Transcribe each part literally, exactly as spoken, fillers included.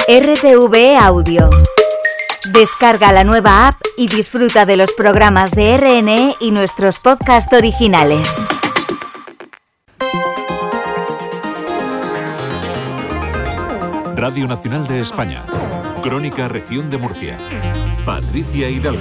R T V E Audio. Descarga la nueva app y disfruta de los programas de R N E y nuestros podcasts originales. Radio Nacional de España. Crónica Región de Murcia. Patricia Hidalgo.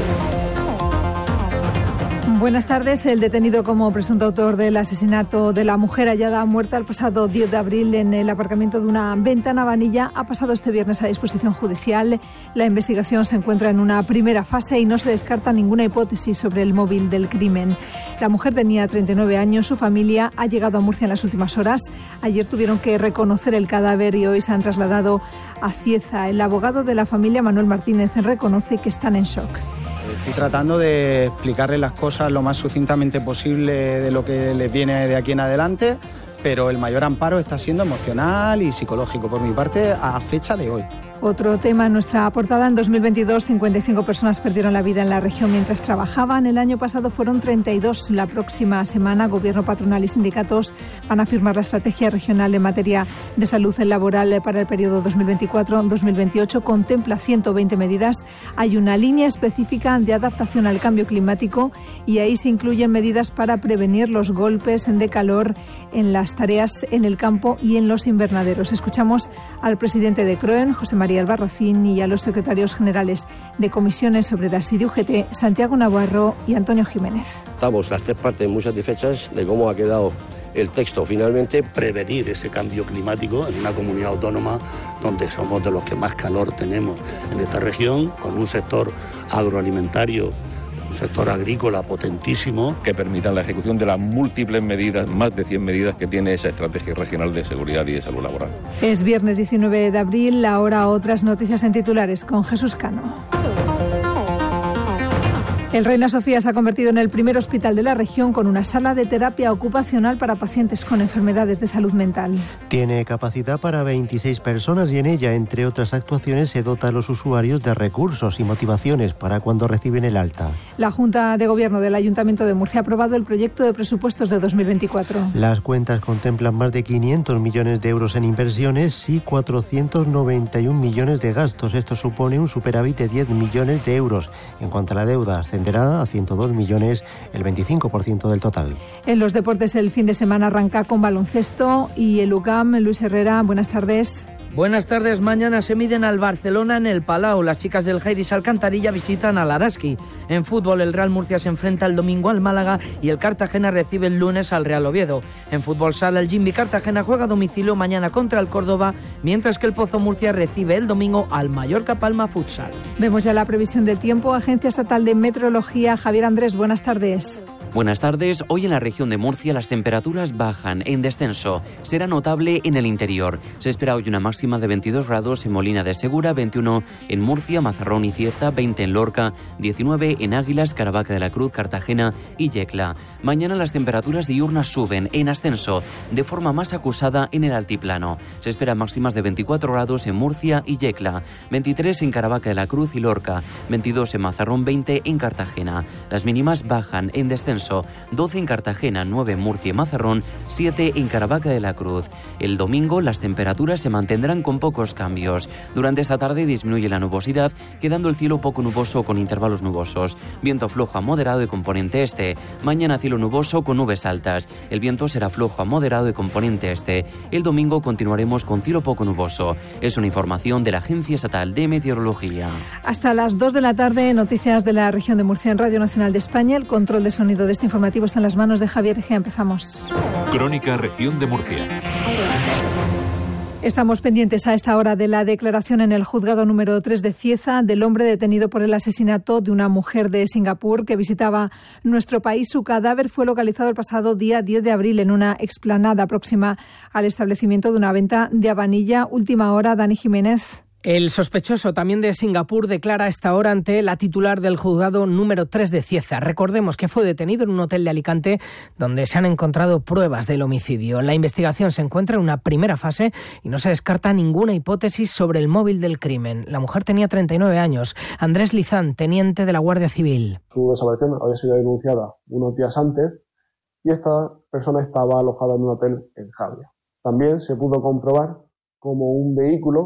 Buenas tardes. El detenido como presunto autor del asesinato de la mujer hallada muerta el pasado diez de abril en el aparcamiento de una ventana vanilla ha pasado este viernes a disposición judicial. La investigación se encuentra en una primera fase y no se descarta ninguna hipótesis sobre el móvil del crimen. La mujer tenía treinta y nueve años. Su familia ha llegado a Murcia en las últimas horas. Ayer tuvieron que reconocer el cadáver y hoy se han trasladado a Cieza. El abogado de la familia, Manuel Martínez, reconoce que están en shock. Estoy tratando de explicarles las cosas lo más sucintamente posible de lo que les viene de aquí en adelante, pero el mayor amparo está siendo emocional y psicológico por mi parte a fecha de hoy. Otro tema en nuestra portada. En dos mil veintidós, cincuenta y cinco personas perdieron la vida en la región mientras trabajaban. El año pasado fueron treinta y dos. La próxima semana, Gobierno, patronal y sindicatos van a firmar la estrategia regional en materia de salud laboral para el periodo dos mil veinticuatro dos mil veintiocho. Contempla ciento veinte medidas. Hay una línea específica de adaptación al cambio climático y ahí se incluyen medidas para prevenir los golpes de calor en las tareas en el campo y en los invernaderos. Escuchamos al presidente de CROEN, José María María Albarracín, y a los secretarios generales de Comisiones Obreras y de U G T, Santiago Navarro y Antonio Jiménez. Estamos las tres partes muy satisfechas de cómo ha quedado el texto finalmente. Prevenir ese cambio climático en una comunidad autónoma donde somos de los que más calor tenemos en esta región, con un sector agroalimentario, un sector agrícola potentísimo. Que permitan la ejecución de las múltiples medidas, más de cien medidas que tiene esa estrategia regional de seguridad y de salud laboral. Es viernes diecinueve de abril, ahora otras noticias en titulares con Jesús Cano. El Reina Sofía se ha convertido en el primer hospital de la región con una sala de terapia ocupacional para pacientes con enfermedades de salud mental. Tiene capacidad para veintiséis personas y en ella, entre otras actuaciones, se dota a los usuarios de recursos y motivaciones para cuando reciben el alta. La Junta de Gobierno del Ayuntamiento de Murcia ha aprobado el proyecto de presupuestos de dos mil veinticuatro. Las cuentas contemplan más de quinientos millones de euros en inversiones y cuatrocientos noventa y un millones de gastos. Esto supone un superávit de diez millones de euros. En cuanto a la deuda, ascenderá a ciento dos millones, el veinticinco por ciento del total. En los deportes, el fin de semana arranca con baloncesto y el U C A M. Luis Herrera, buenas tardes. Buenas tardes. Mañana se miden al Barcelona en el Palau. Las chicas del Jairis Alcantarilla visitan al Araski. En fútbol, el Real Murcia se enfrenta el domingo al Málaga y el Cartagena recibe el lunes al Real Oviedo. En fútbol sala, el Jimbi Cartagena juega a domicilio mañana contra el Córdoba, mientras que el Pozo Murcia recibe el domingo al Mallorca Palma Futsal. Vemos ya la previsión del tiempo. Agencia Estatal de Meteorología. Javier Andrés, buenas tardes. Buenas tardes. Hoy en la región de Murcia las temperaturas bajan en descenso. Será notable en el interior. Se espera hoy una máxima de veintidós grados en Molina de Segura, veintiuno en Murcia, Mazarrón y Cieza, veinte en Lorca, diecinueve en Águilas, Caravaca de la Cruz, Cartagena y Yecla. Mañana las temperaturas diurnas suben en ascenso de forma más acusada en el altiplano. Se esperan máximas de veinticuatro grados en Murcia y Yecla, veintitrés en Caravaca de la Cruz y Lorca, veintidós en Mazarrón, veinte en Cartagena. Las mínimas bajan en descenso. doce en Cartagena, nueve en Murcia y Mazarrón, siete en Caravaca de la Cruz. El domingo las temperaturas se mantendrán con pocos cambios. Durante esta tarde disminuye la nubosidad, quedando el cielo poco nuboso con intervalos nubosos. Viento flojo a moderado de componente este. Mañana cielo nuboso con nubes altas. El viento será flojo a moderado de componente este. El domingo continuaremos con cielo poco nuboso. Es una información de la Agencia Estatal de Meteorología. Hasta las dos de la tarde, noticias de la región de Murcia en Radio Nacional de España. El control de sonido de este informativo está en las manos de Javier Egea. Empezamos. Crónica Región de Murcia. Estamos pendientes a esta hora de la declaración en el juzgado número tres de Cieza del hombre detenido por el asesinato de una mujer de Singapur que visitaba nuestro país. Su cadáver fue localizado el pasado día diez de abril en una explanada próxima al establecimiento de una venta de Habanilla. Última hora, Dani Jiménez. El sospechoso, también de Singapur, declara a esta hora ante la titular del juzgado número tres de Cieza. Recordemos que fue detenido en un hotel de Alicante donde se han encontrado pruebas del homicidio. La investigación se encuentra en una primera fase y no se descarta ninguna hipótesis sobre el móvil del crimen. La mujer tenía treinta y nueve años. Andrés Lizán, teniente de la Guardia Civil. Su desaparición había sido denunciada unos días antes y esta persona estaba alojada en un hotel en Javia. También se pudo comprobar cómo un vehículo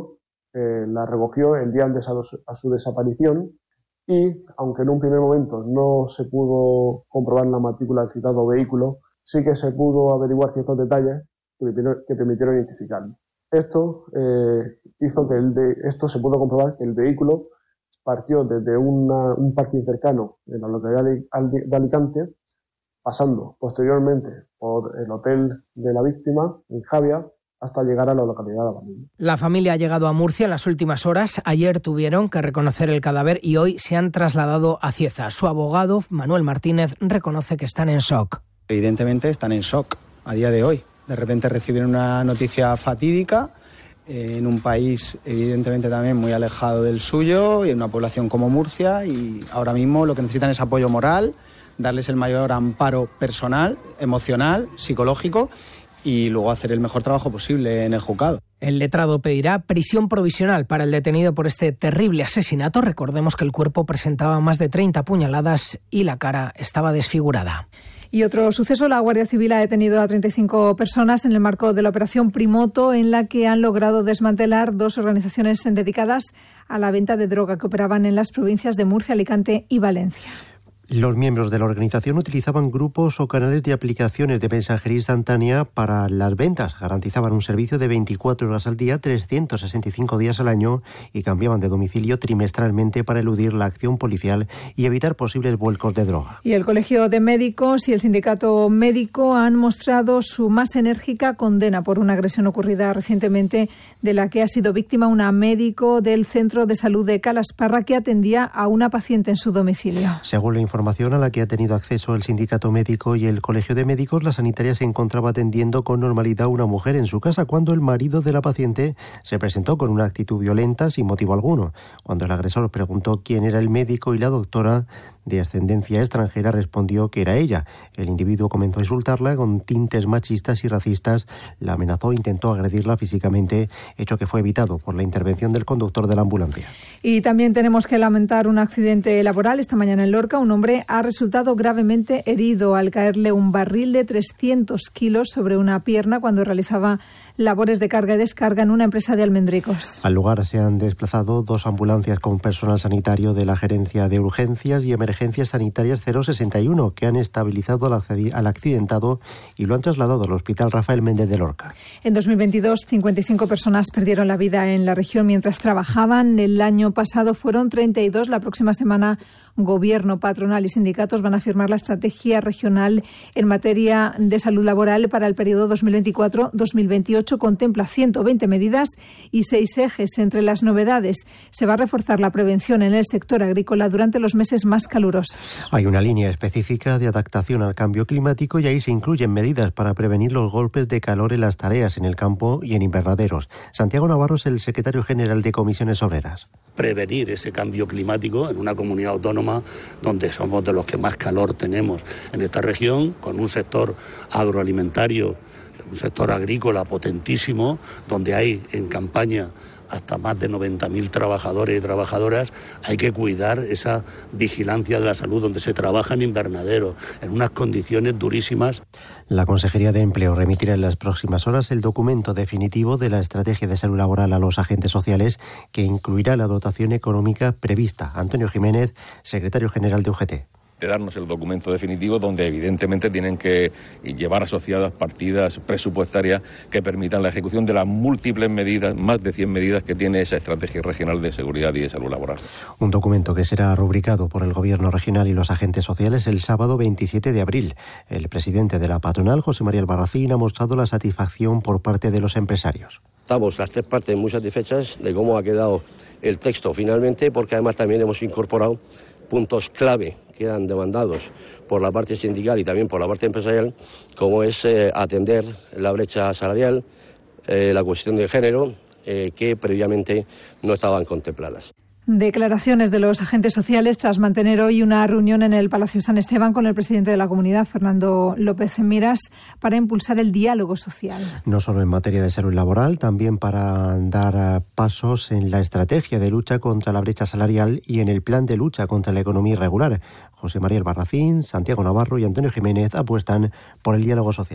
eh, la recogió el día antes a, los, a su desaparición y, aunque en un primer momento no se pudo comprobar la matrícula del citado vehículo, sí que se pudo averiguar ciertos detalles que permitieron, que permitieron identificarlo. Esto eh, hizo que el de, esto se pudo comprobar que el vehículo partió desde una, un parking cercano en la localidad de, de Alicante, pasando posteriormente por el hotel de la víctima en Javia, hasta llegar a la localidad de Abanilla. La familia ha llegado a Murcia en las últimas horas. Ayer tuvieron que reconocer el cadáver y hoy se han trasladado a Cieza. Su abogado, Manuel Martínez, reconoce que están en shock. Evidentemente están en shock a día de hoy. De repente reciben una noticia fatídica eh, en un país evidentemente también muy alejado del suyo y en una población como Murcia, y ahora mismo lo que necesitan es apoyo moral, darles el mayor amparo personal, emocional, psicológico, y luego hacer el mejor trabajo posible en el juzgado. El letrado pedirá prisión provisional para el detenido por este terrible asesinato. Recordemos que el cuerpo presentaba más de treinta puñaladas y la cara estaba desfigurada. Y otro suceso, la Guardia Civil ha detenido a treinta y cinco personas en el marco de la Operación Primoto, en la que han logrado desmantelar dos organizaciones dedicadas a la venta de droga que operaban en las provincias de Murcia, Alicante y Valencia. Los miembros de la organización utilizaban grupos o canales de aplicaciones de mensajería instantánea para las ventas. Garantizaban un servicio de veinticuatro horas al día, trescientos sesenta y cinco días al año y cambiaban de domicilio trimestralmente para eludir la acción policial y evitar posibles vuelcos de droga. Y el Colegio de Médicos y el Sindicato Médico han mostrado su más enérgica condena por una agresión ocurrida recientemente, de la que ha sido víctima una médico del Centro de Salud de Calasparra que atendía a una paciente en su domicilio. Según la información a la que ha tenido acceso el Sindicato Médico y el Colegio de Médicos, la sanitaria se encontraba atendiendo con normalidad a una mujer en su casa cuando el marido de la paciente se presentó con una actitud violenta sin motivo alguno. Cuando el agresor preguntó quién era el médico y la doctora, de ascendencia extranjera, respondió que era ella. El individuo comenzó a insultarla con tintes machistas y racistas, la amenazó e intentó agredirla físicamente, hecho que fue evitado por la intervención del conductor de la ambulancia. Y también tenemos que lamentar un accidente laboral esta mañana en Lorca. Un hombre ha resultado gravemente herido al caerle un barril de trescientos kilos sobre una pierna cuando realizaba labores de carga y descarga en una empresa de Almendricos. Al lugar se han desplazado dos ambulancias con personal sanitario de la Gerencia de Urgencias y Emergencias Sanitarias cero sesenta y uno, que han estabilizado al accidentado y lo han trasladado al Hospital Rafael Méndez de Lorca. En dos mil veintidós, cincuenta y cinco personas perdieron la vida en la región mientras trabajaban. El año pasado fueron treinta y dos. La próxima semana, Gobierno, patronal y sindicatos van a firmar la estrategia regional en materia de salud laboral para el periodo dos mil veinticuatro dos mil veintiocho. Contempla ciento veinte medidas y seis ejes. Entre las novedades, se va a reforzar la prevención en el sector agrícola durante los meses más calurosos. Hay una línea específica de adaptación al cambio climático y ahí se incluyen medidas para prevenir los golpes de calor en las tareas en el campo y en invernaderos. Santiago Navarro es el secretario general de Comisiones Obreras. Prevenir ese cambio climático en una comunidad autónoma donde somos de los que más calor tenemos en esta región, con un sector agroalimentario, un sector agrícola potentísimo, donde hay en campaña hasta más de noventa mil trabajadores y trabajadoras. Hay que cuidar esa vigilancia de la salud, donde se trabaja en invernaderos, en unas condiciones durísimas. La Consejería de Empleo remitirá en las próximas horas el documento definitivo de la Estrategia de Salud Laboral a los agentes sociales, que incluirá la dotación económica prevista. Antonio Jiménez, secretario general de U G T. De darnos el documento definitivo, donde evidentemente tienen que llevar asociadas partidas presupuestarias que permitan la ejecución de las múltiples medidas, más de cien medidas que tiene esa estrategia regional de seguridad y de salud laboral. Un documento que será rubricado por el Gobierno regional y los agentes sociales el sábado veintisiete de abril. El presidente de la patronal, José María Albarracín, ha mostrado la satisfacción por parte de los empresarios. Estamos las tres partes muy satisfechas de cómo ha quedado el texto finalmente, porque además también hemos incorporado puntos clave que eran demandados por la parte sindical y también por la parte empresarial, como es eh, atender la brecha salarial, eh, la cuestión de género, eh, que previamente no estaban contempladas. Declaraciones de los agentes sociales tras mantener hoy una reunión en el Palacio San Esteban con el presidente de la comunidad, Fernando López Miras, para impulsar el diálogo social. No solo en materia de salud laboral, también para dar pasos en la estrategia de lucha contra la brecha salarial y en el plan de lucha contra la economía irregular. José María Albarracín, Santiago Navarro y Antonio Jiménez apuestan por el diálogo social.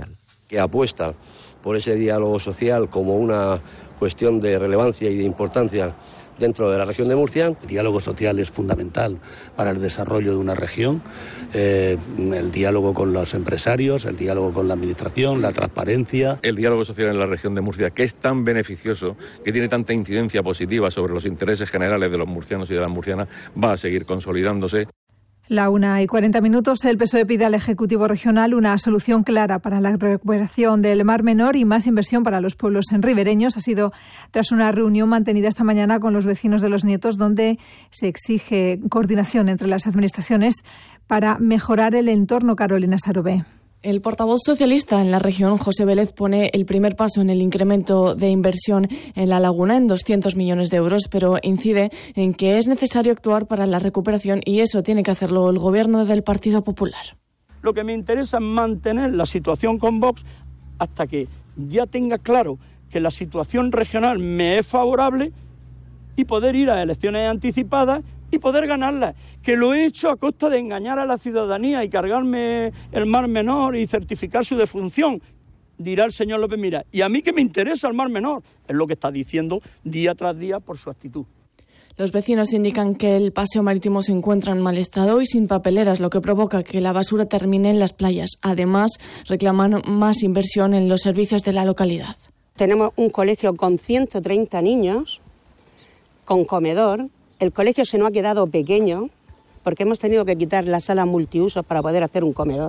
que apuesta por ese diálogo social como una cuestión de relevancia y de importancia dentro de la región de Murcia. El diálogo social es fundamental para el desarrollo de una región, eh, el diálogo con los empresarios, el diálogo con la administración, la transparencia. El diálogo social en la región de Murcia, que es tan beneficioso, que tiene tanta incidencia positiva sobre los intereses generales de los murcianos y de las murcianas, va a seguir consolidándose. La una y cuarenta minutos, el P S O E pide al Ejecutivo Regional una solución clara para la recuperación del Mar Menor y más inversión para los pueblos ribereños. Ha sido tras una reunión mantenida esta mañana con los vecinos de Los Nietos, donde se exige coordinación entre las administraciones para mejorar el entorno. Carolina Sarobé. El portavoz socialista en la región, José Vélez, pone el primer paso en el incremento de inversión en la laguna en doscientos millones de euros, pero incide en que es necesario actuar para la recuperación y eso tiene que hacerlo el gobierno del Partido Popular. Lo que me interesa es mantener la situación con Vox hasta que ya tenga claro que la situación regional me es favorable y poder ir a elecciones anticipadas y poder ganarlas, que lo he hecho a costa de engañar a la ciudadanía y cargarme el Mar Menor y certificar su defunción. Dirá el señor López Miras, y a mí que me interesa el Mar Menor, es lo que está diciendo día tras día por su actitud. Los vecinos indican que el paseo marítimo se encuentra en mal estado y sin papeleras, lo que provoca que la basura termine en las playas. Además, reclaman más inversión en los servicios de la localidad. Tenemos un colegio con ciento treinta niños, con comedor. El colegio se nos ha quedado pequeño porque hemos tenido que quitar la sala multiusos para poder hacer un comedor.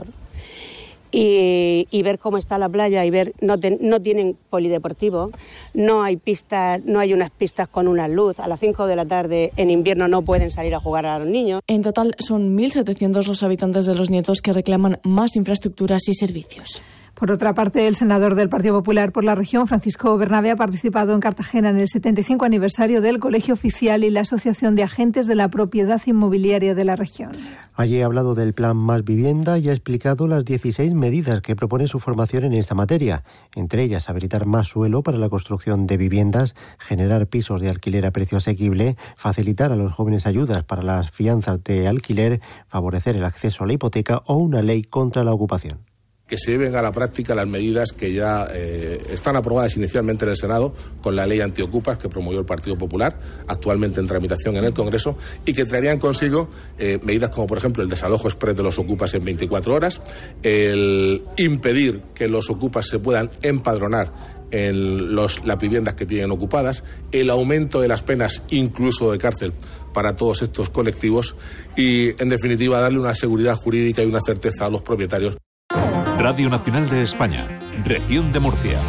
Y, y ver cómo está la playa y ver, no, ten, no tienen polideportivo, no hay pistas, no hay unas pistas con una luz. A las cinco de la tarde en invierno no pueden salir a jugar a los niños. En total son mil setecientos los habitantes de Los Nietos que reclaman más infraestructuras y servicios. Por otra parte, el senador del Partido Popular por la región, Francisco Bernabé, ha participado en Cartagena en el setenta y cinco aniversario del Colegio Oficial y la Asociación de Agentes de la Propiedad Inmobiliaria de la región. Allí ha hablado del Plan Más Vivienda y ha explicado las dieciséis medidas que propone su formación en esta materia. Entre ellas, habilitar más suelo para la construcción de viviendas, generar pisos de alquiler a precio asequible, facilitar a los jóvenes ayudas para las fianzas de alquiler, favorecer el acceso a la hipoteca o una ley contra la ocupación. Que se lleven a la práctica las medidas que ya eh, están aprobadas inicialmente en el Senado con la ley antiocupas que promovió el Partido Popular, actualmente en tramitación en el Congreso, y que traerían consigo eh, medidas como, por ejemplo, el desalojo exprés de los ocupas en veinticuatro horas, el impedir que los ocupas se puedan empadronar en los, las viviendas que tienen ocupadas, el aumento de las penas, incluso de cárcel, para todos estos colectivos y, en definitiva, darle una seguridad jurídica y una certeza a los propietarios. Radio Nacional de España, Región de Murcia.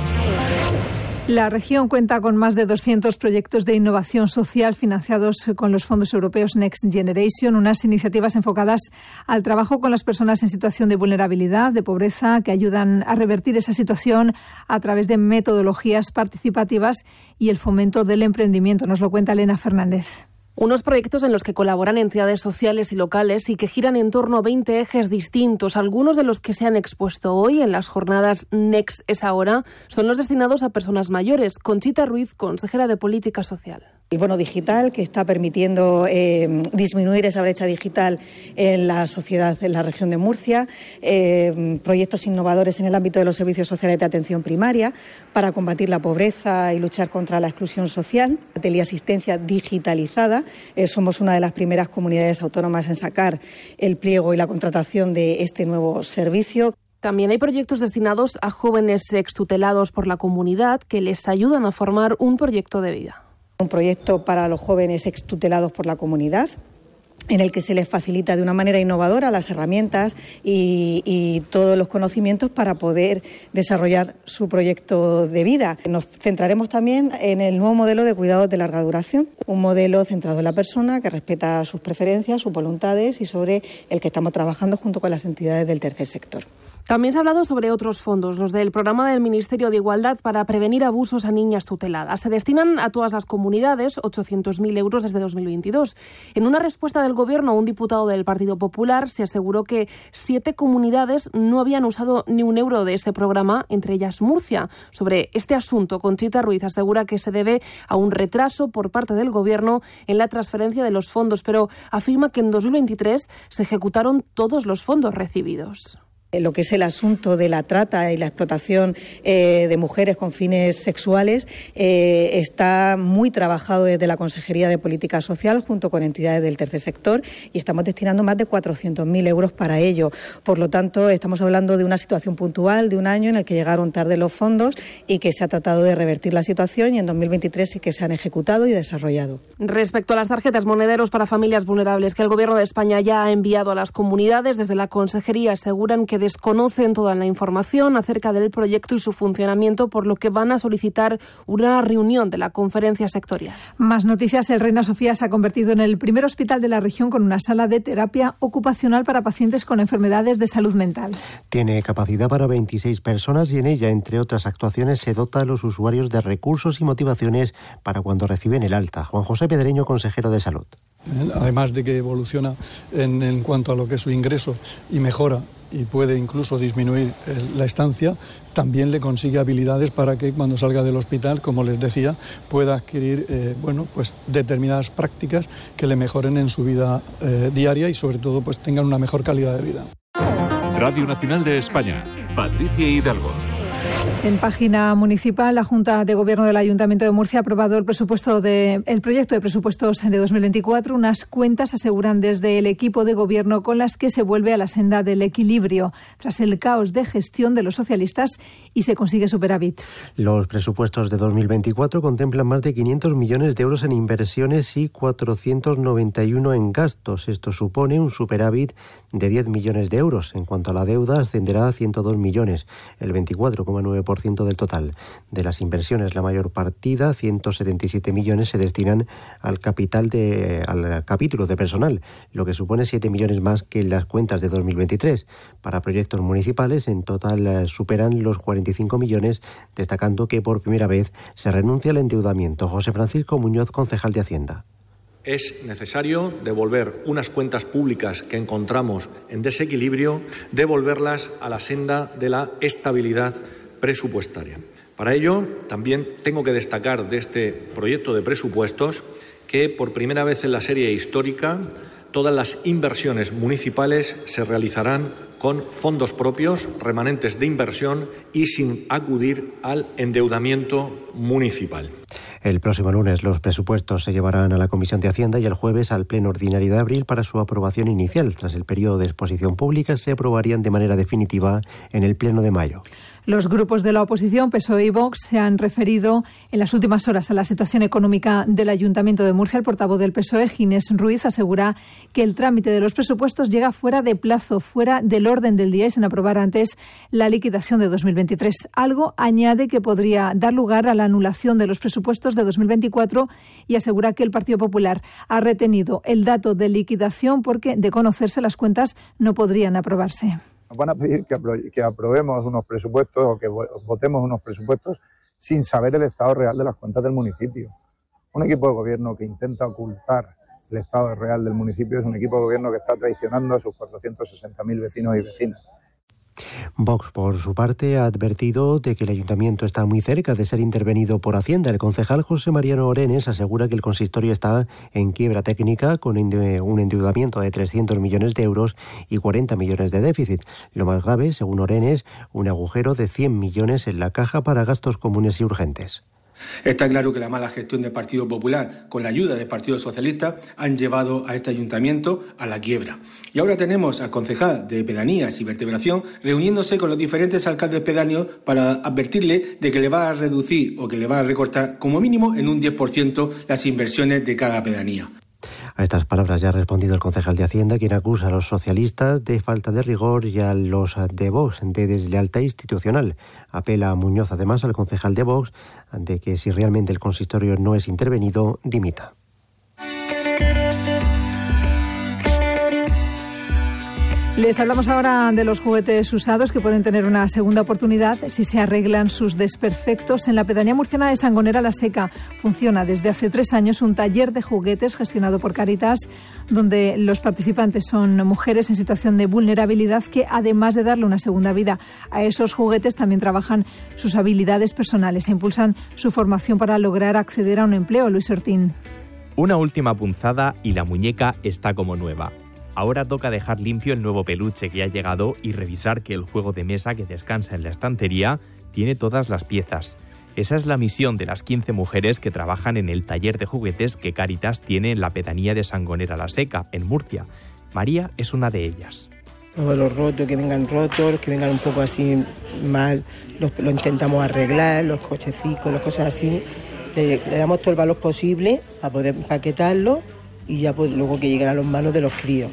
La región cuenta con más de doscientos proyectos de innovación social financiados con los fondos europeos Next Generation, unas iniciativas enfocadas al trabajo con las personas en situación de vulnerabilidad, de pobreza, que ayudan a revertir esa situación a través de metodologías participativas y el fomento del emprendimiento. Nos lo cuenta Elena Fernández. Unos proyectos en los que colaboran entidades sociales y locales y que giran en torno a veinte ejes distintos. Algunos de los que se han expuesto hoy en las jornadas Next es ahora son los destinados a personas mayores. Conchita Ruiz, consejera de Política Social. El bono digital, que está permitiendo eh, disminuir esa brecha digital en la sociedad en la región de Murcia, eh, proyectos innovadores en el ámbito de los servicios sociales de atención primaria para combatir la pobreza y luchar contra la exclusión social, la teleasistencia digitalizada. Eh, somos una de las primeras comunidades autónomas en sacar el pliego y la contratación de este nuevo servicio. También hay proyectos destinados a jóvenes extutelados por la comunidad que les ayudan a formar un proyecto de vida. Un proyecto para los jóvenes extutelados por la comunidad, en el que se les facilita de una manera innovadora las herramientas y, y todos los conocimientos para poder desarrollar su proyecto de vida. Nos centraremos también en el nuevo modelo de cuidados de larga duración, un modelo centrado en la persona que respeta sus preferencias, sus voluntades y sobre el que estamos trabajando junto con las entidades del tercer sector. También se ha hablado sobre otros fondos, los del programa del Ministerio de Igualdad para prevenir abusos a niñas tuteladas. Se destinan a todas las comunidades ochocientos mil euros desde dos mil veintidós. En una respuesta del Gobierno, un diputado del Partido Popular se aseguró que siete comunidades no habían usado ni un euro de ese programa, entre ellas Murcia. Sobre este asunto, Conchita Ruiz asegura que se debe a un retraso por parte del Gobierno en la transferencia de los fondos, pero afirma que en dos mil veintitrés se ejecutaron todos los fondos recibidos. Lo que es el asunto de la trata y la explotación eh, de mujeres con fines sexuales eh, está muy trabajado desde la Consejería de Política Social junto con entidades del tercer sector y estamos destinando más de cuatrocientos mil euros para ello. Por lo tanto, estamos hablando de una situación puntual de un año en el que llegaron tarde los fondos y que se ha tratado de revertir la situación y en dos mil veintitrés sí que se han ejecutado y desarrollado. Respecto a las tarjetas monederos para familias vulnerables que el Gobierno de España ya ha enviado a las comunidades, desde la Consejería aseguran que desconocen toda la información acerca del proyecto y su funcionamiento, por lo que van a solicitar una reunión de la conferencia sectorial. Más noticias. El Reina Sofía se ha convertido en el primer hospital de la región con una sala de terapia ocupacional para pacientes con enfermedades de salud mental. Tiene capacidad para veintiséis personas y en ella, entre otras actuaciones, se dota a los usuarios de recursos y motivaciones para cuando reciben el alta. Juan José Pedreño, consejero de Salud. Además de que evoluciona en, en cuanto a lo que es su ingreso y mejora y puede incluso disminuir la estancia, también le consigue habilidades para que cuando salga del hospital, como les decía, pueda adquirir eh, bueno, pues determinadas prácticas que le mejoren en su vida eh, diaria y sobre todo pues tengan una mejor calidad de vida. Radio Nacional de España, Patricia Hidalgo. En página municipal, la Junta de Gobierno del Ayuntamiento de Murcia ha aprobado el presupuesto de, el proyecto de presupuestos de dos mil veinticuatro. Unas cuentas, aseguran desde el equipo de gobierno, con las que se vuelve a la senda del equilibrio tras el caos de gestión de los socialistas y se consigue superávit. Los presupuestos de dos mil veinticuatro contemplan más de quinientos millones de euros en inversiones y cuatrocientos noventa y uno en gastos. Esto supone un superávit de diez millones de euros. En cuanto a la deuda, ascenderá a ciento dos millones, el veinticuatro coma nueve por ciento del total. De las inversiones, la mayor partida, ciento setenta y siete millones, se destinan al capital de, al capítulo de personal, lo que supone siete millones más que en las cuentas de dos mil veintitrés. Para proyectos municipales, en total superan los cuarenta y cinco millones, destacando que por primera vez se renuncia al endeudamiento. José Francisco Muñoz, concejal de Hacienda. Es necesario devolver unas cuentas públicas que encontramos en desequilibrio, devolverlas a la senda de la estabilidad presupuestaria. Para ello, también tengo que destacar de este proyecto de presupuestos que por primera vez en la serie histórica todas las inversiones municipales se realizarán con fondos propios, remanentes de inversión y sin acudir al endeudamiento municipal. El próximo lunes los presupuestos se llevarán a la Comisión de Hacienda y el jueves al Pleno Ordinario de abril para su aprobación inicial. Tras el periodo de exposición pública se aprobarían de manera definitiva en el Pleno de mayo. Los grupos de la oposición, P S O E y Vox, se han referido en las últimas horas a la situación económica del Ayuntamiento de Murcia. El portavoz del P S O E, Ginés Ruiz, asegura que el trámite de los presupuestos llega fuera de plazo, fuera del orden del día y sin aprobar antes la liquidación de dos mil veintitrés. Algo, añade, que podría dar lugar a la anulación de los presupuestos de dos mil veinticuatro y asegura que el Partido Popular ha retenido el dato de liquidación porque, de conocerse, las cuentas no podrían aprobarse. Nos van a pedir que, apro- que aprobemos unos presupuestos o que votemos unos presupuestos sin saber el estado real de las cuentas del municipio. Un equipo de gobierno que intenta ocultar el estado real del municipio es un equipo de gobierno que está traicionando a sus cuatrocientos sesenta mil vecinos y vecinas. Vox, por su parte, ha advertido de que el ayuntamiento está muy cerca de ser intervenido por Hacienda. El concejal José Mariano Orenes asegura que el consistorio está en quiebra técnica con un endeudamiento de trescientos millones de euros y cuarenta millones de déficit. Lo más grave, según Orenes, un agujero de cien millones en la caja para gastos comunes y urgentes. Está claro que la mala gestión del Partido Popular, con la ayuda del Partido Socialista, han llevado a este ayuntamiento a la quiebra. Y ahora tenemos al concejal de Pedanías y Vertebración reuniéndose con los diferentes alcaldes pedáneos para advertirle de que le va a reducir o que le va a recortar como mínimo en un diez por ciento las inversiones de cada pedanía. A estas palabras ya ha respondido el concejal de Hacienda, quien acusa a los socialistas de falta de rigor y a los de Vox de deslealtad institucional. Apela a Muñoz, además, al concejal de Vox de que si realmente el consistorio no es intervenido, dimita. Les hablamos ahora de los juguetes usados que pueden tener una segunda oportunidad si se arreglan sus desperfectos. En la pedanía murciana de Sangonera la Seca funciona desde hace tres años un taller de juguetes gestionado por Cáritas, donde los participantes son mujeres en situación de vulnerabilidad que, además de darle una segunda vida a esos juguetes, también trabajan sus habilidades personales e impulsan su formación para lograr acceder a un empleo. Luis Ortín. Una última punzada y la muñeca está como nueva. Ahora toca dejar limpio el nuevo peluche que ha llegado y revisar que el juego de mesa que descansa en la estantería tiene todas las piezas. Esa es la misión de las quince mujeres que trabajan en el taller de juguetes que Cáritas tiene en la pedanía de Sangonera la Seca, en Murcia. María es una de ellas. Los rotos, que vengan rotos, que vengan un poco así mal, los, lo intentamos arreglar, los cochecitos, las cosas así. Le, le damos todo el valor posible para poder empaquetarlo y ya pues, luego que lleguen a las manos de los críos.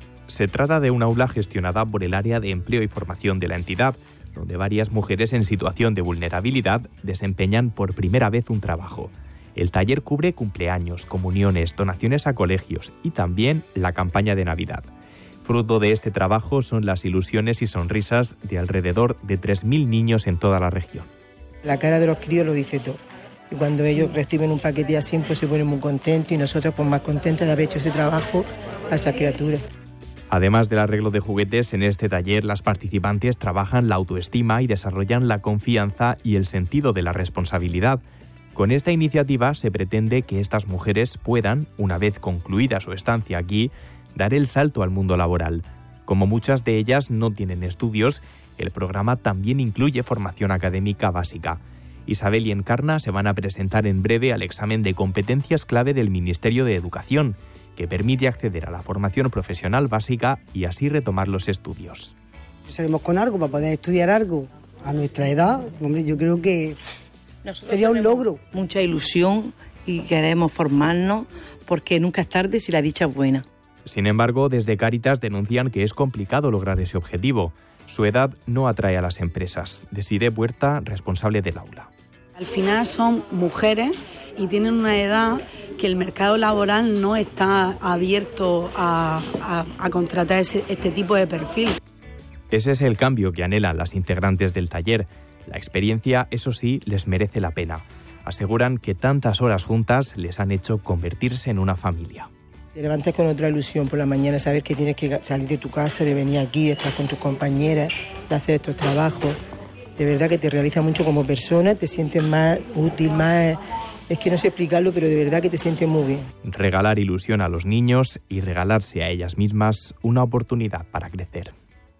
Se trata de un aula gestionada por el área de empleo y formación de la entidad, donde varias mujeres en situación de vulnerabilidad desempeñan por primera vez un trabajo. El taller cubre cumpleaños, comuniones, donaciones a colegios y también la campaña de Navidad. Fruto de este trabajo son las ilusiones y sonrisas de alrededor de tres mil niños en toda la región. La cara de los críos lo dice todo. Y cuando ellos reciben un paquete así, pues se ponen muy contentos y nosotros pues más contentos de haber hecho ese trabajo a esas criaturas. Además del arreglo de juguetes, en este taller las participantes trabajan la autoestima y desarrollan la confianza y el sentido de la responsabilidad. Con esta iniciativa se pretende que estas mujeres puedan, una vez concluida su estancia aquí, dar el salto al mundo laboral. Como muchas de ellas no tienen estudios, el programa también incluye formación académica básica. Isabel y Encarna se van a presentar en breve al examen de competencias clave del Ministerio de Educación, que permite acceder a la formación profesional básica y así retomar los estudios. Salimos con algo para poder estudiar algo a nuestra edad, hombre, yo creo que nosotros sería un logro. Mucha ilusión y queremos formarnos porque nunca es tarde si la dicha es buena. Sin embargo, desde Cáritas denuncian que es complicado lograr ese objetivo. Su edad no atrae a las empresas. Desiree Puerta, responsable del aula. Al final son mujeres y tienen una edad que el mercado laboral no está abierto a, a, a contratar ese, este tipo de perfil. Ese es el cambio que anhelan las integrantes del taller. La experiencia, eso sí, les merece la pena. Aseguran que tantas horas juntas les han hecho convertirse en una familia. Te levantas con otra ilusión por la mañana, saber que tienes que salir de tu casa, de venir aquí, de estar con tus compañeras, de hacer estos trabajos. De verdad que te realiza mucho como persona, te sientes más útil, más... Es que no sé explicarlo, pero de verdad que te sientes muy bien. Regalar ilusión a los niños y regalarse a ellas mismas una oportunidad para crecer.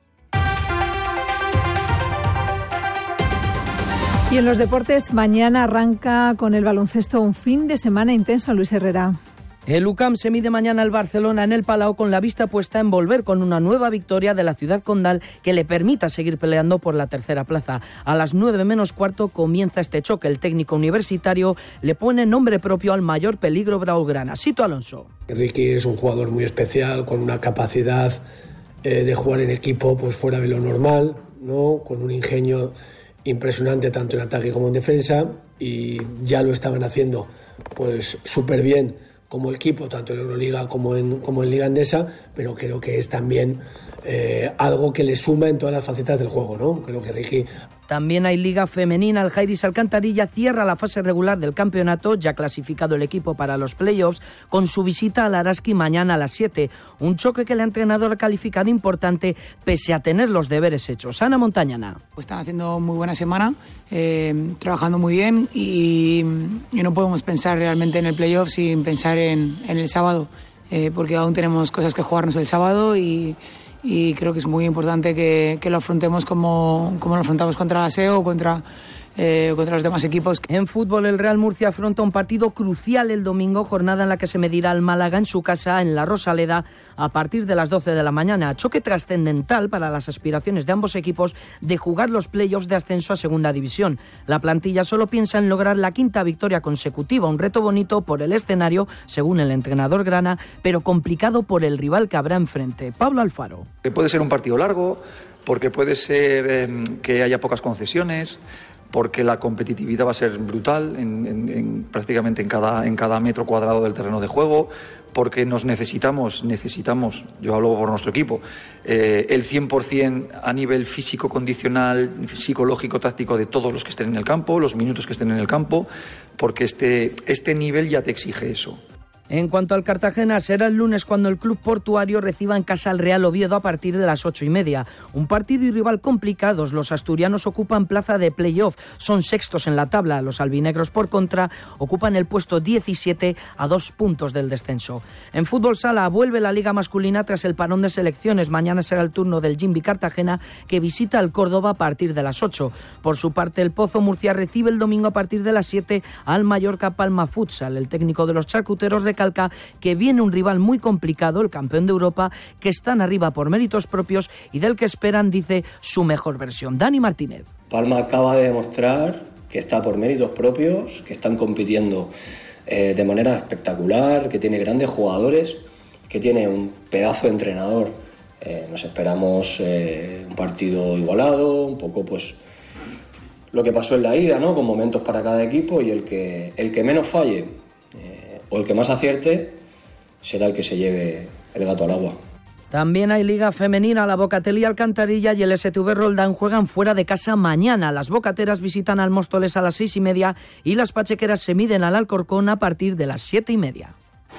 Y en los deportes, mañana arranca con el baloncesto un fin de semana intenso, Luis Herrera. El U C A M se mide mañana al Barcelona en el Palau con la vista puesta en volver con una nueva victoria de la ciudad condal que le permita seguir peleando por la tercera plaza. A las nueve menos cuarto comienza este choque. El técnico universitario le pone nombre propio al mayor peligro blaugrana. Sito Alonso. Ricky es un jugador muy especial, con una capacidad eh, de jugar en equipo pues fuera de lo normal, ¿no? Con un ingenio impresionante tanto en ataque como en defensa, y ya lo estaban haciendo pues súper bien como equipo, tanto en Euroliga como en, como en Liga Endesa, pero creo que es también eh, algo que le suma en todas las facetas del juego, ¿no? Creo que Ricky... También hay Liga Femenina. El Jairis Alcantarilla cierra la fase regular del campeonato, ya clasificado el equipo para los playoffs, con su visita al Araski mañana a las siete. Un choque que el entrenador ha calificado importante, pese a tener los deberes hechos. Ana Montañana. Pues están haciendo muy buena semana, eh, trabajando muy bien y, y no podemos pensar realmente en el playoff sin pensar en, en el sábado, eh, porque aún tenemos cosas que jugarnos el sábado y... y creo que es muy importante que, que lo afrontemos como, como lo afrontamos contra la S E O o contra, eh, contra los demás equipos. En fútbol, el Real Murcia afronta un partido crucial el domingo, jornada en la que se medirá al Málaga en su casa, en la Rosaleda, a partir de las doce de la mañana. Choque trascendental para las aspiraciones de ambos equipos de jugar los playoffs de ascenso a Segunda División. La plantilla solo piensa en lograr la quinta victoria consecutiva, un reto bonito por el escenario, según el entrenador grana, pero complicado por el rival que habrá enfrente. Pablo Alfaro. Puede ser un partido largo, porque puede ser eh, que haya pocas concesiones, porque la competitividad va a ser brutal en, en, en, prácticamente en cada, en cada metro cuadrado del terreno de juego, porque nos necesitamos, necesitamos, yo hablo por nuestro equipo, eh, el cien por ciento a nivel físico, condicional, psicológico, táctico de todos los que estén en el campo, los minutos que estén en el campo, porque este, este nivel ya te exige eso. En cuanto al Cartagena, será el lunes cuando el club portuario reciba en casa al Real Oviedo a partir de las ocho y media. Un partido y rival complicados. Los asturianos ocupan plaza de playoff. Son sextos en la tabla. Los albinegros, por contra, ocupan el puesto diecisiete a dos puntos del descenso. En fútbol sala vuelve la Liga masculina tras el parón de selecciones. Mañana será el turno del Jimby Cartagena, que visita al Córdoba a partir de las ocho. Por su parte, el Pozo Murcia recibe el domingo a partir de las siete al Mallorca Palma Futsal. El técnico de los charcuteros de Calca que viene un rival muy complicado, el campeón de Europa, que están arriba por méritos propios y del que esperan, dice, su mejor versión. Dani Martínez. Palma acaba de demostrar que está por méritos propios, que están compitiendo eh, de manera espectacular, que tiene grandes jugadores, que tiene un pedazo de entrenador. Eh, nos esperamos eh, un partido igualado, un poco pues lo que pasó en la ida, ¿no? Con momentos para cada equipo, y el que, el que menos falle eh, o el que más acierte será el que se lleve el gato al agua. También hay Liga Femenina. La Bocatelli Alcantarilla y el S T V Roldán juegan fuera de casa mañana. Las bocateras visitan al Móstoles a las seis y media y las pachequeras se miden al Alcorcón a partir de las siete y media.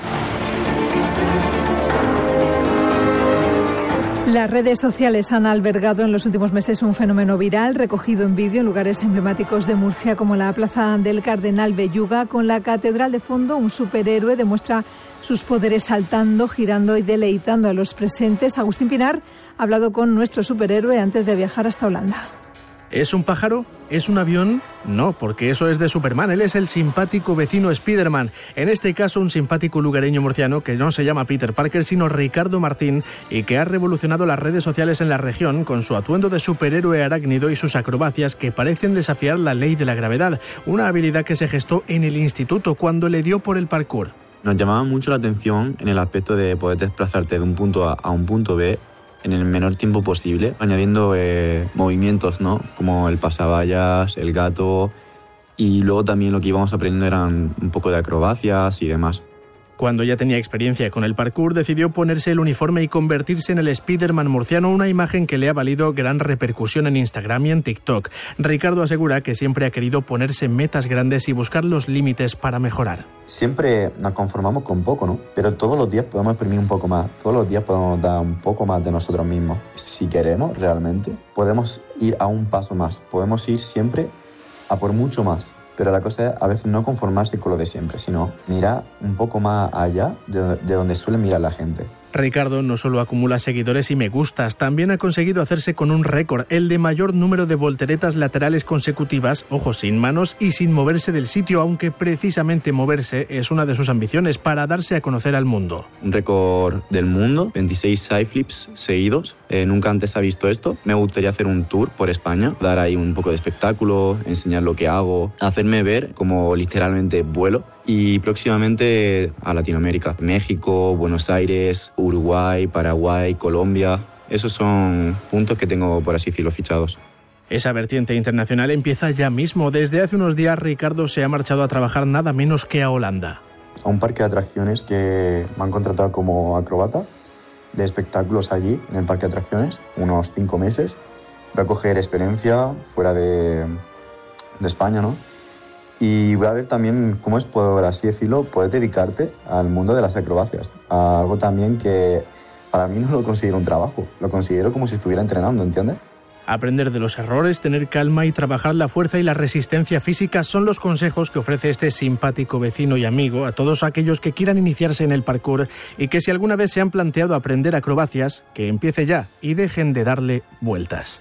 Las redes sociales han albergado en los últimos meses un fenómeno viral recogido en vídeo en lugares emblemáticos de Murcia, como la Plaza del Cardenal Belluga. Con la catedral de fondo, un superhéroe demuestra sus poderes saltando, girando y deleitando a los presentes. Agustín Pinar ha hablado con nuestro superhéroe antes de viajar hasta Holanda. ¿Es un pájaro? ¿Es un avión? No, porque eso es de Superman. Él es el simpático vecino Spiderman. En este caso, un simpático lugareño murciano que no se llama Peter Parker, sino Ricardo Martín, y que ha revolucionado las redes sociales en la región con su atuendo de superhéroe arácnido y sus acrobacias que parecen desafiar la ley de la gravedad, una habilidad que se gestó en el instituto cuando le dio por el parkour. Nos llamaba mucho la atención en el aspecto de poder desplazarte de un punto A a un punto B en el menor tiempo posible, añadiendo eh, movimientos, ¿no? Como el pasavallas, el gato, y luego también lo que íbamos aprendiendo eran un poco de acrobacias y demás. Cuando ya tenía experiencia con el parkour, decidió ponerse el uniforme y convertirse en el Spiderman murciano, una imagen que le ha valido gran repercusión en Instagram y en TikTok. Ricardo asegura que siempre ha querido ponerse metas grandes y buscar los límites para mejorar. Siempre nos conformamos con poco, ¿no? Pero todos los días podemos exprimir un poco más, todos los días podemos dar un poco más de nosotros mismos. Si queremos realmente, podemos ir a un paso más, podemos ir siempre a por mucho más. Pero la cosa es a veces no conformarse con lo de siempre, sino mirar un poco más allá de, de donde suele mirar la gente. Ricardo no solo acumula seguidores y me gustas, también ha conseguido hacerse con un récord, el de mayor número de volteretas laterales consecutivas, ojo, sin manos y sin moverse del sitio, aunque precisamente moverse es una de sus ambiciones para darse a conocer al mundo. Un récord del mundo, veintiséis side flips seguidos, eh, nunca antes ha visto esto. Me gustaría hacer un tour por España, dar ahí un poco de espectáculo, enseñar lo que hago, hacerme ver como literalmente vuelo. Y próximamente a Latinoamérica, México, Buenos Aires, Uruguay, Paraguay, Colombia. Esos son puntos que tengo, por así decirlo, fichados. Esa vertiente internacional empieza ya mismo. Desde hace unos días Ricardo se ha marchado a trabajar nada menos que a Holanda. A un parque de atracciones que me han contratado como acróbata de espectáculos allí, en el parque de atracciones, unos cinco meses. Voy a coger experiencia fuera de, de España, ¿no? Y voy a ver también cómo es, por así decirlo, poder dedicarte al mundo de las acrobacias. A algo también que para mí no lo considero un trabajo, lo considero como si estuviera entrenando, ¿entiendes? Aprender de los errores, tener calma y trabajar la fuerza y la resistencia física son los consejos que ofrece este simpático vecino y amigo a todos aquellos que quieran iniciarse en el parkour y que si alguna vez se han planteado aprender acrobacias, que empiece ya y dejen de darle vueltas.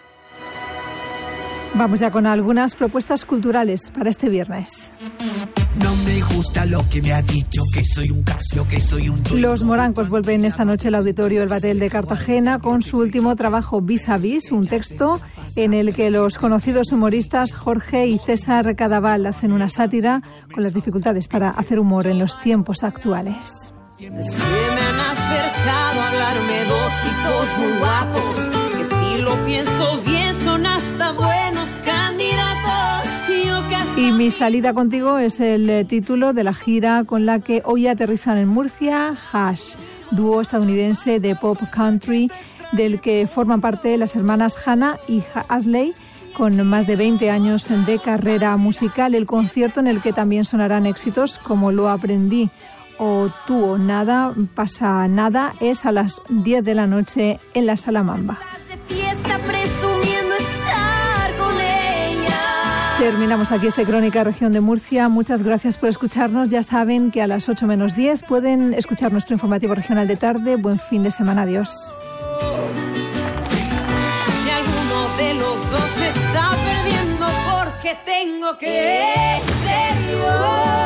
Vamos ya con algunas propuestas culturales para este viernes. No me gusta lo que me ha dicho, que soy un casio, que soy un... Los Morancos vuelven esta noche al Auditorio El Batel de Cartagena con su último trabajo Vis a Vis, un texto en el que los conocidos humoristas Jorge y César Cadaval hacen una sátira con las dificultades para hacer humor en los tiempos actuales. Se me han acercado a hablarme dos tipos muy guapos, que si lo pienso bien son hasta buenos candidatos. Yo casi... Y Mi salida contigo es el título de la gira con la que hoy aterrizan en Murcia Hash, dúo estadounidense de pop country del que forman parte las hermanas Hannah y Ashley, con más de veinte años de carrera musical. El concierto en el que también sonarán éxitos como Lo aprendí o Tú o Nada, pasa nada, es a las diez de la noche en la Sala Mamba. Terminamos aquí este Crónica Región de Murcia. Muchas gracias por escucharnos. Ya saben que a las ocho menos diez pueden escuchar nuestro informativo regional de tarde. Buen fin de semana. Adiós. Si alguno de los dos se está perdiendo, porque tengo que ser yo.